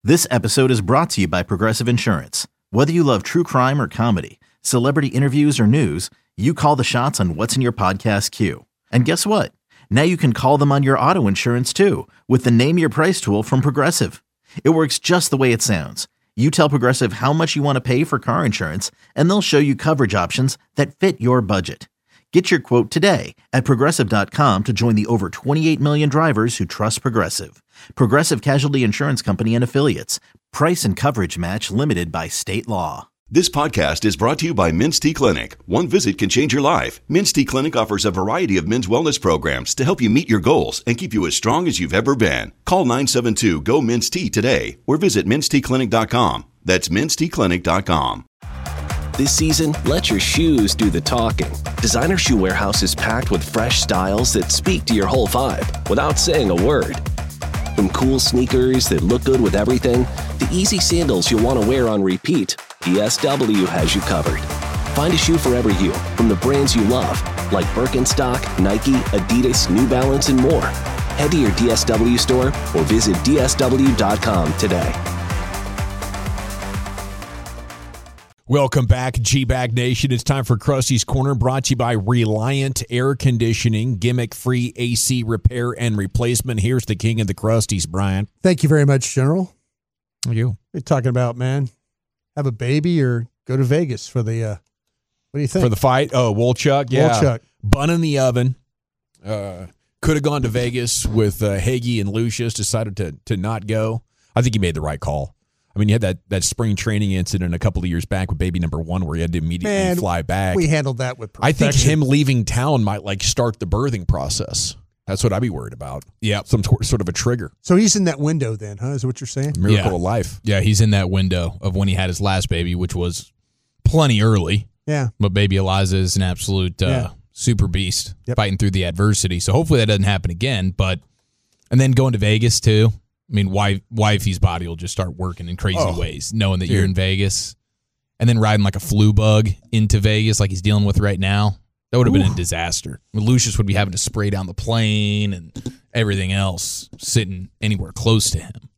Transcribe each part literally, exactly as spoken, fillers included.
This episode is brought to you by Progressive Insurance. Whether you love true crime or comedy, celebrity interviews or news, you call the shots on what's in your podcast queue. And guess what? Now you can call them on your auto insurance too with the Name Your Price tool from Progressive. It works just the way it sounds. You tell Progressive how much you want to pay for car insurance, and they'll show you coverage options that fit your budget. Get your quote today at Progressive dot com to join the over twenty-eight million drivers who trust Progressive. Progressive Casualty Insurance Company and Affiliates. Price and coverage match limited by state law. This podcast is brought to you by Men's T Clinic. One visit can change your life. Men's T Clinic offers a variety of men's wellness programs to help you meet your goals and keep you as strong as you've ever been. Call nine seven two, G O, M E N S T today or visit mens t clinic dot com. That's mens t clinic dot com. This season, let your shoes do the talking. Designer Shoe Warehouse is packed with fresh styles that speak to your whole vibe without saying a word. From cool sneakers that look good with everything, to easy sandals you'll want to wear on repeat, D S W has you covered. Find a shoe for every you from the brands you love, like Birkenstock, Nike, Adidas, New Balance, and more. Head to your D S W store or visit D S W dot com today. Welcome back, G-Bag Nation. It's time for Krusty's Corner, brought to you by Reliant Air Conditioning, gimmick-free A C repair and replacement. Here's the king of the Krusties, Brian. Thank you very much, General. How are you? What are you talking about, man? Have a baby or go to Vegas for the, uh, what do you think? For the fight? Oh, Wolchuk? Yeah. Wolchuk. Bun in the oven. Uh, could have gone to Vegas with uh, Hagee and Lucius, decided to to not go. I think he made the right call. I mean, you had that, that spring training incident a couple of years back with baby number one where he had to immediately Man, fly back. We handled that with I perfection. think him leaving town might like start the birthing process. That's what I'd be worried about. Yeah, some sort of a trigger. So he's in that window then, huh? Is that what you're saying? Miracle yeah. of life. Yeah, he's in that window of when he had his last baby, which was plenty early. Yeah. But baby Eliza is an absolute uh, Yeah. super beast, Yep. fighting through the adversity. So hopefully that doesn't happen again. But and then going to Vegas too. I mean, why wifey's body will just start working in crazy Oh, ways, knowing that dude. you're in Vegas, and then riding like a flu bug into Vegas, like he's dealing with right now. That would have been a disaster. I mean, Lucius would be having to spray down the plane and everything else, sitting anywhere close to him.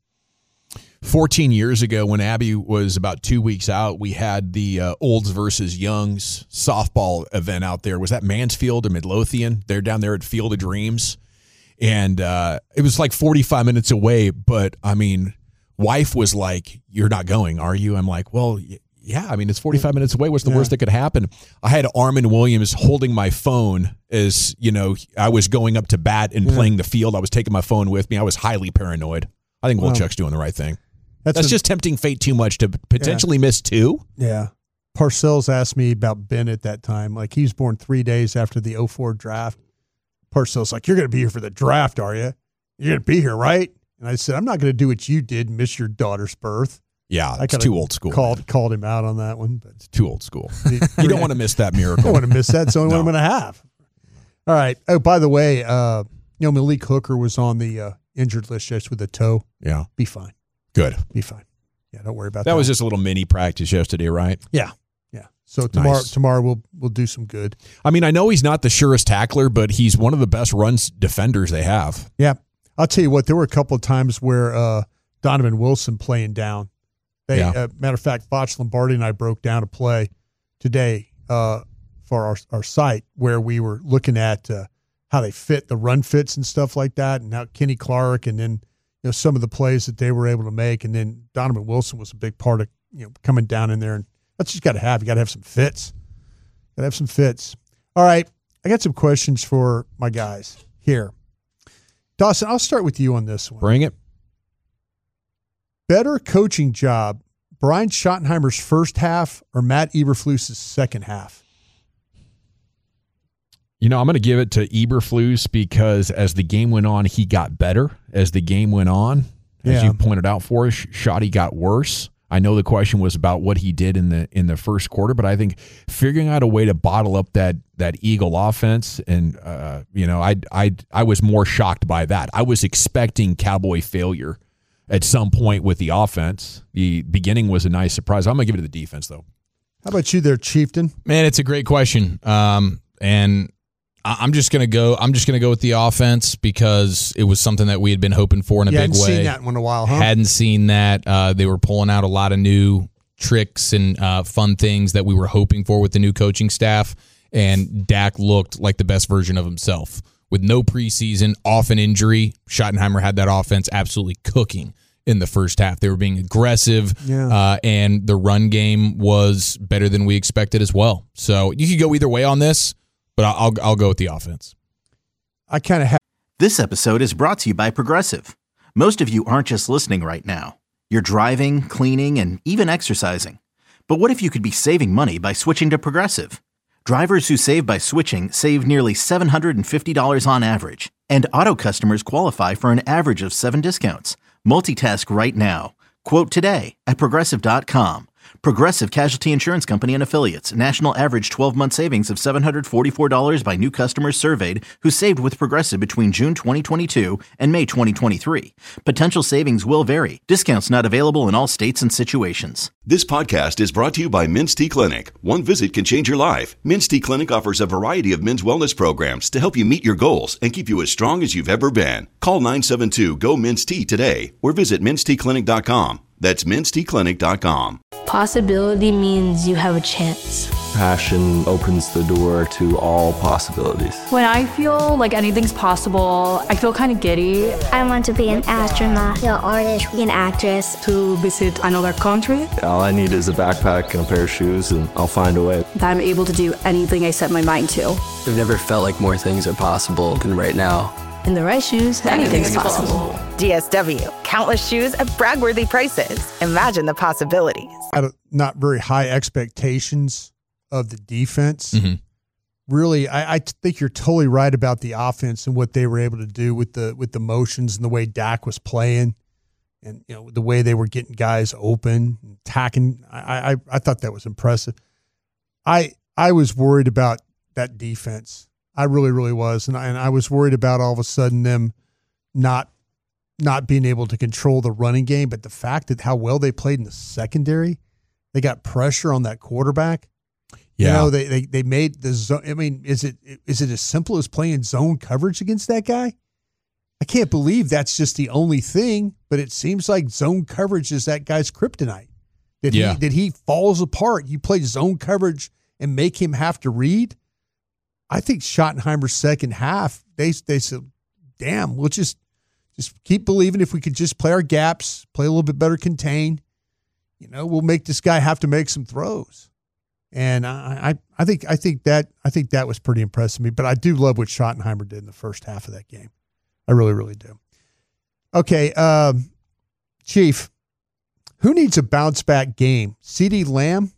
fourteen years ago, when Abby was about two weeks out, we had the uh, Olds versus Youngs softball event out there. Was that Mansfield or Midlothian? They're down there at Field of Dreams. And uh, it was like forty-five minutes away. But, I mean, wife was like, you're not going, are you? I'm like, well, yeah. I mean, it's forty-five minutes away. What's the Yeah. worst that could happen? I had Armin Williams holding my phone as, you know, I was going up to bat and Yeah. playing the field. I was taking my phone with me. I was highly paranoid. I think Wow. Wolchuk's doing the right thing. That's, That's a- just tempting fate too much to potentially miss two. Yeah. Parcells asked me about Ben at that time. Like, he was born three days after the oh four draft. Parcells like, you're going to be here for the draft, are you? You're going to be here, right? And I said, I'm not going to do what you did, miss your daughter's birth. Yeah, I it's kinda too old school. Called man. called him out on that one. But It's too old school. you You don't want to miss that I miracle. don't want to miss that. It's the only No. one I'm going to have. All right. Oh, by the way, uh, you know, Malik Hooker was on the uh, injured list just with a toe. Yeah, Be fine. good. Be fine. Yeah, don't worry about that. That was just a little mini practice yesterday, right? Yeah. Yeah. So tomorrow Nice. tomorrow we'll we'll do some good. I mean, I know he's not the surest tackler, but he's one of the best runs defenders they have. Yeah. I'll tell you what, there were a couple of times where uh, Donovan Wilson playing down. They, Yeah. uh, matter of fact, Botch Lombardi and I broke down a play today uh, for our, our site where we were looking at uh, how they fit, the run fits and stuff like that, and how Kenny Clark and then you know some of the plays that they were able to make. And then Donovan Wilson was a big part of you know coming down in there. And that's just got to have. You got to have some fits. Got to have some fits. All right. I got some questions for my guys here. Dawson, I'll start with you on this one. Bring it. Better coaching job, Brian Schottenheimer's first half or Matt Eberflus's second half? You know, I'm going to give it to Eberflus because as the game went on, he got better. As the game went on, as Yeah. you pointed out for us, Schotty got worse. I know the question was about what he did in the in the first quarter, but I think figuring out a way to bottle up that that Eagle offense, and uh, you know, I I I was more shocked by that. I was expecting Cowboy failure at some point with the offense. The beginning was a nice surprise. I'm gonna give it to the defense though. How about you there, Chieftain? Man, it's a great question. Um, and I'm just gonna go. I'm just gonna go with the offense because it was something that we had been hoping for in a you big hadn't way. Seen that one in a while, huh? Hadn't seen that. Uh, they were pulling out a lot of new tricks and uh, fun things that we were hoping for with the new coaching staff. And Dak looked like the best version of himself with no preseason, off an injury. Schottenheimer had that offense absolutely cooking in the first half. They were being aggressive, yeah. uh, and the run game was better than we expected as well. So you could go either way on this. But I'll I'll go with the offense. I kind of have. This episode is brought to you by Progressive. Most of you aren't just listening right now. You're driving, cleaning, and even exercising. But what if you could be saving money by switching to Progressive? Drivers who save by switching save nearly seven hundred fifty dollars on average. And auto customers qualify for an average of seven discounts. Multitask right now. Quote today at Progressive dot com. Progressive Casualty Insurance Company and Affiliates. National average twelve-month savings of seven hundred forty-four dollars by new customers surveyed who saved with Progressive between June twenty twenty-two and May twenty twenty-three. Potential savings will vary. Discounts not available in all states and situations. This podcast is brought to you by Men's T Clinic. One visit can change your life. Men's T Clinic offers a variety of men's wellness programs to help you meet your goals and keep you as strong as you've ever been. Call nine seven two, G O, Men's T today or visit men's t clinic dot com. That's men's t clinic dot com. Possibility means you have a chance. Passion opens the door to all possibilities. When I feel like anything's possible, I feel kind of giddy. I want to be an astronaut, an artist, an actress. To visit another country. All I need is a backpack and a pair of shoes, and I'll find a way. That I'm able to do anything I set my mind to. I've never felt like more things are possible than right now. In the right shoes, anything's, anything's possible. possible. D S W, countless shoes at brag-worthy prices. Imagine the possibilities. I had not very high expectations of the defense. Mm-hmm. Really, I, I think you're totally right about the offense and what they were able to do with the with the motions and the way Dak was playing, and you know the way they were getting guys open, and attacking. I, I I thought that was impressive. I I was worried about that defense. I really, really was. And I, and I was worried about all of a sudden them not not being able to control the running game. But the fact that how well they played in the secondary, they got pressure on that quarterback. Yeah. You know, they, they, they made the zone. I mean, is it is it as simple as playing zone coverage against that guy? I can't believe that's just the only thing, but it seems like zone coverage is that guy's kryptonite. That yeah. he, that he falls apart. You play zone coverage and make him have to read. I think Schottenheimer's second half, they they said, damn, we'll just just keep believing if we could just play our gaps, play a little bit better contain, you know, we'll make this guy have to make some throws. And I I, I think I think that I think that was pretty impressive to me. But I do love what Schottenheimer did in the first half of that game. I really, really do. Okay, um, Chief, who needs a bounce back game? CeeDee Lamb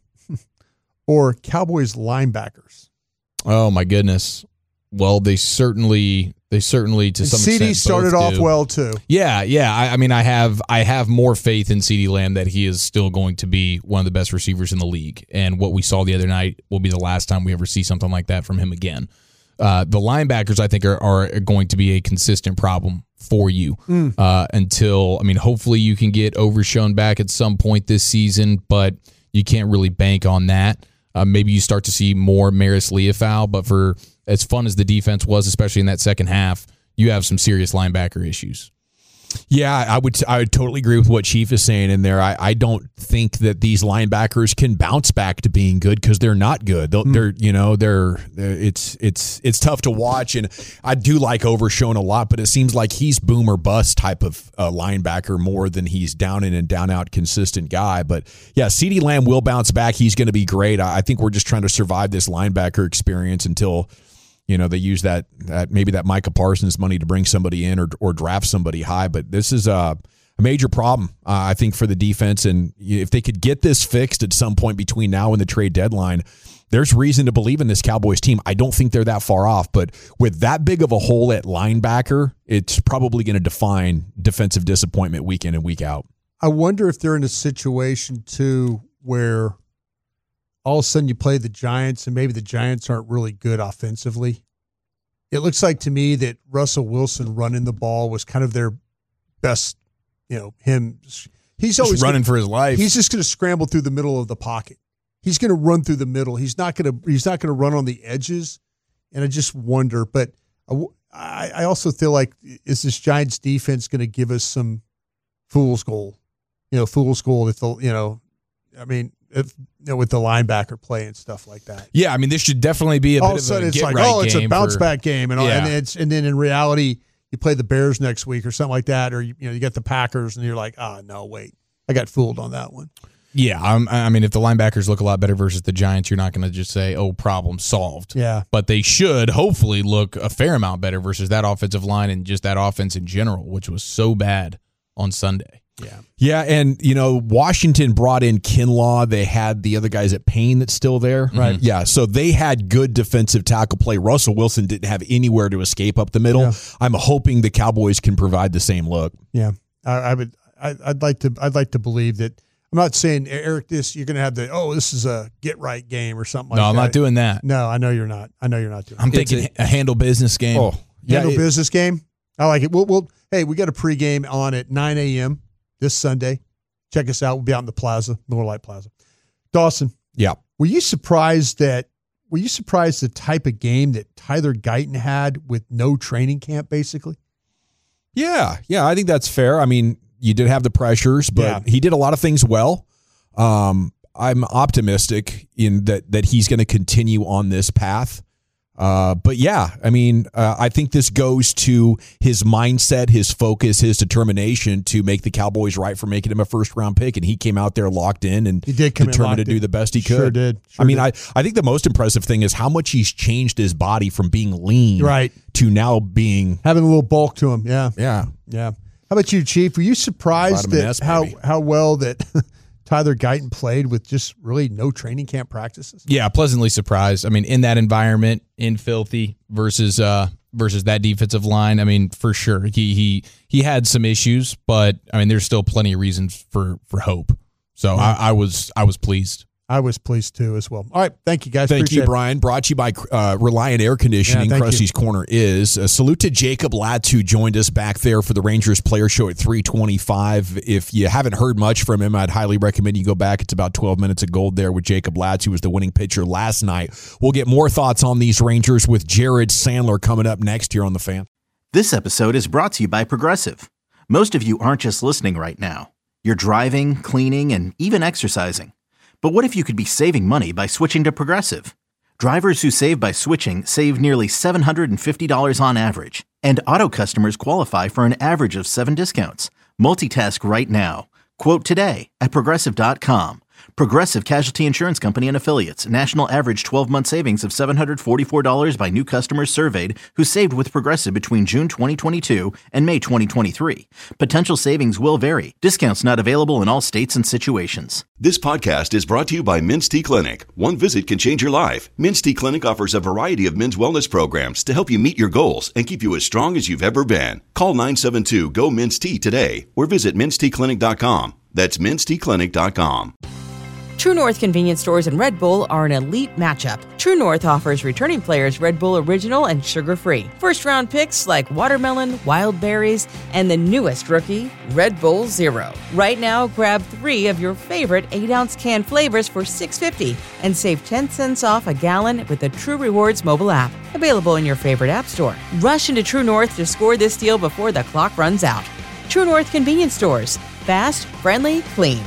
or Cowboys linebackers? Oh my goodness! Well, they certainly, they certainly to and some C D extent started both off do. well too. Yeah, yeah. I, I mean, I have, I have more faith in CeeDee Lamb that he is still going to be one of the best receivers in the league. And what we saw the other night will be the last time we ever see something like that from him again. Uh, the linebackers, I think, are, are going to be a consistent problem for you mm. uh, until, I mean, hopefully you can get Overshown back at some point this season, but you can't really bank on that. Uh, maybe you start to see more Maris Leofau, but for as fun as the defense was, especially in that second half, you have some serious linebacker issues. Yeah, I would I would totally agree with what Chief is saying in there. I, I don't think that these linebackers can bounce back to being good because they're not good. They're, mm. they're you know they're, they're it's it's it's tough to watch, and I do like Overshown a lot, but it seems like he's boom or bust type of uh, linebacker more than he's down in and down out consistent guy. But yeah, CeeDee Lamb will bounce back. He's going to be great. I, I think we're just trying to survive this linebacker experience until. You know, they use that, that maybe that Micah Parsons money to bring somebody in or or draft somebody high. But this is a, a major problem, uh, I think, for the defense. And if they could get this fixed at some point between now and the trade deadline, there's reason to believe in this Cowboys team. I don't think they're that far off. But with that big of a hole at linebacker, it's probably going to define defensive disappointment week in and week out. I wonder if they're in a situation, too, where all of a sudden you play the Giants and maybe the Giants aren't really good offensively. It looks like to me that Russell Wilson running the ball was kind of their best, you know, him. He's just always running gonna, for his life. He's just going to scramble through the middle of the pocket. He's going to run through the middle. He's not going to, he's not going to run on the edges. And I just wonder, but I, I also feel like, is this Giants defense going to give us some fool's gold? You know, fool's gold if the, you know, I mean, if, you know, with the linebacker play and stuff like that. Yeah, I mean, this should definitely be a all bit of a sudden of a it's get like, right oh, it's a bounce for, back game, and all, yeah. and it's and then in reality, you play the Bears next week or something like that, or you, you know, you get the Packers, and you're like, ah, oh, no, wait, I got fooled on that one. Yeah, I'm, I mean, if the linebackers look a lot better versus the Giants, you're not going to just say, oh, problem solved. Yeah. But they should hopefully look a fair amount better versus that offensive line and just that offense in general, which was so bad on Sunday. Yeah. Yeah, and, you know, Washington brought in Kinlaw. They had the other guys at Payne that's still there. Right. Yeah, so they had good defensive tackle play. Russell Wilson didn't have anywhere to escape up the middle. Yeah. I'm hoping the Cowboys can provide the same look. Yeah. I, I would I, I'd like to I'd like to believe that. I'm not saying, Eric, this you're going to have the, oh, this is a get-right game or something like no, that. I'm not doing that. No, I know you're not. I know you're not doing I'm that. thinking a, a handle business game. Oh, yeah, handle it, business game? I like it. We'll, we'll, hey, we got a pregame on at nine a.m. this Sunday. Check us out. We'll be out in the plaza, Miller Lite Plaza. Dawson. Yeah. Were you surprised that, were you surprised the type of game that Tyler Guyton had with no training camp, basically? Yeah, yeah, I think that's fair. I mean, you did have the pressures, but Yeah. he did a lot of things well. Um, I'm optimistic in that that he's going to continue on this path. Uh, but yeah, I mean, uh, I think this goes to his mindset, his focus, his determination to make the Cowboys right for making him a first round pick, and he came out there locked in and He did come in determined to locked do in. the best he Sure could. did. Sure I mean, did. I I think the most impressive thing is how much he's changed his body from being lean Right. to now being Having a little bulk to him, yeah. yeah. Yeah. How about you, Chief? Were you surprised Vitamin that S, how, baby. how well that Tyler Guyton played with just really no training camp practices? Yeah, pleasantly surprised. I mean, in that environment, in filthy versus uh versus that defensive line, I mean, for sure. He he he had some issues, but I mean, there's still plenty of reasons for for hope. So Yeah. I, I was I was pleased. I was pleased too as well. All right. Thank you, guys. Thank Appreciate you, Brian. Brought to you by uh, Reliant Air Conditioning. Yeah, thank Krusty's you. Corner is. A salute to Jacob Latz, who joined us back there for the Rangers Player Show at three twenty-five. If you haven't heard much from him, I'd highly recommend you go back. It's about twelve minutes of gold there with Jacob Latz, who was the winning pitcher last night. We'll get more thoughts on these Rangers with Jared Sandler coming up next here on The Fan. This episode is brought to you by Progressive. Most of you aren't just listening right now. You're driving, cleaning, and even exercising. But what if you could be saving money by switching to Progressive? Drivers who save by switching save nearly seven hundred fifty dollars on average. And auto customers qualify for an average of seven discounts. Multitask right now. Quote today at Progressive dot com. Progressive Casualty Insurance Company and Affiliates. National average twelve-month savings of seven hundred forty-four dollars by new customers surveyed who saved with Progressive between June twenty twenty-two and May twenty twenty-three. Potential savings will vary. Discounts not available in all states and situations. This podcast is brought to you by Minty Clinic. One visit can change your life. Minty Clinic offers a variety of men's wellness programs to help you meet your goals and keep you as strong as you've ever been. Call nine seven two, G O, M I N S T today or visit minty clinic dot com. That's minty clinic dot com. True North convenience stores and Red Bull are an elite matchup. True North offers returning players Red Bull Original and sugar-free. First-round picks like watermelon, wild berries, and the newest rookie, Red Bull Zero. Right now, grab three of your favorite eight-ounce can flavors for six dollars and fifty cents and save ten cents off a gallon with the True Rewards mobile app. Available in your favorite app store. Rush into True North to score this deal before the clock runs out. True North convenience stores. Fast, friendly, clean.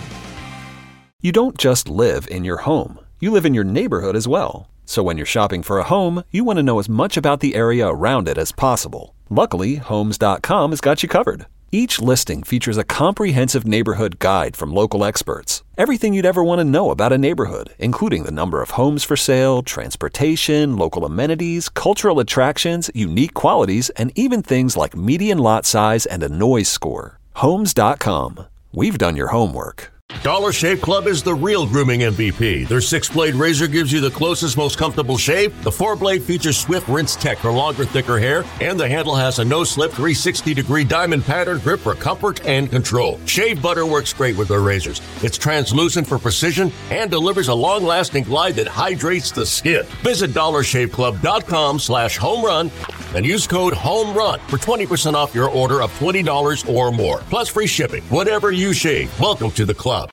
You don't just live in your home. You live in your neighborhood as well. So when you're shopping for a home, you want to know as much about the area around it as possible. Luckily, Homes dot com has got you covered. Each listing features a comprehensive neighborhood guide from local experts. Everything you'd ever want to know about a neighborhood, including the number of homes for sale, transportation, local amenities, cultural attractions, unique qualities, and even things like median lot size and a noise score. Homes dot com. We've done your homework. Dollar Shave Club is the real grooming M V P. Their six-blade razor gives you the closest, most comfortable shave. The four-blade features Swift Rinse Tech for longer, thicker hair. And the handle has a no-slip three hundred sixty degree diamond pattern grip for comfort and control. Shave butter works great with their razors. It's translucent for precision and delivers a long-lasting glide that hydrates the skin. Visit dollar shave club dot com slash home run and use code HOMERUN for twenty percent off your order of twenty dollars or more. Plus free shipping. Whatever you shave, welcome to the club.